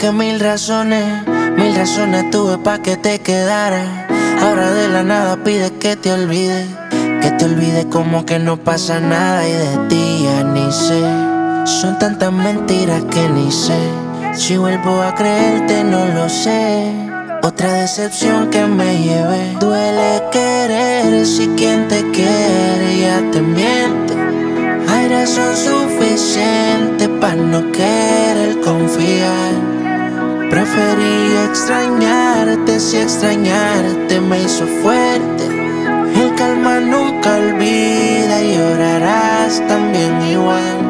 que mil razones tuve pa' que te quedaras. Ahora de la nada pides que te olvide como que no pasa nada y de ti ya ni sé. Son tantas mentiras que ni sé si vuelvo a creerte, no lo sé. Otra decepción que me llevé. Duele querer si quien te quiere ya te miente. Hay razón suficiente para no querer confiar. Preferí extrañarte si extrañarte me hizo fuerte. El calma nunca olvida y llorarás también igual.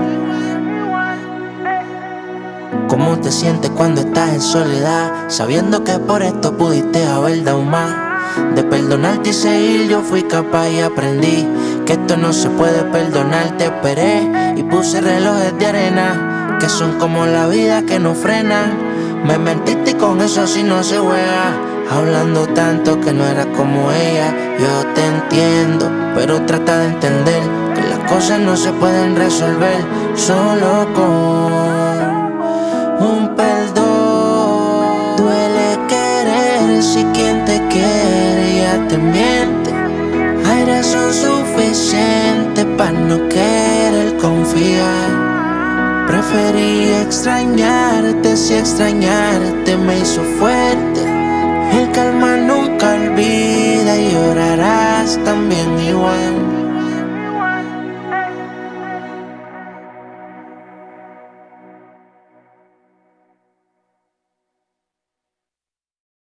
¿Cómo te sientes cuando estás en soledad? Sabiendo que por esto pudiste haber dado más. De perdonarte y seguir yo fui capaz y aprendí que esto no se puede perdonar. Te esperé y puse relojes de arena que son como la vida que no frenan. Me mentiste y con eso sí no se juega. Hablando tanto que no eras como ella. Yo te entiendo, pero trata de entender que las cosas no se pueden resolver solo con un perdón. Duele querer si quien te quiere ya te miente. Hay razón suficiente para no querer confiar. Preferí extrañarte si extrañarte me hizo fuerte.